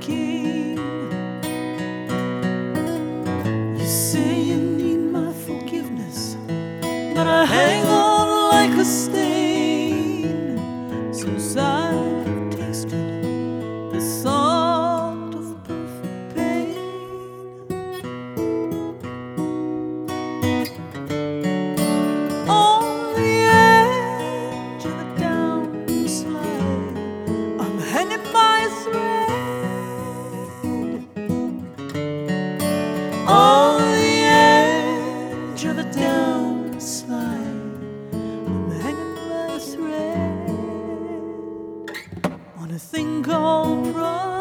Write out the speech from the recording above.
aching. You say you need my forgiveness, but I hang on like a stain, since I've tasted the salt of perfect pain. On the edge of a downslide, I'm hanging by a thread. On the edge of a downslide, I'm hanging by a thread on a thing called pride.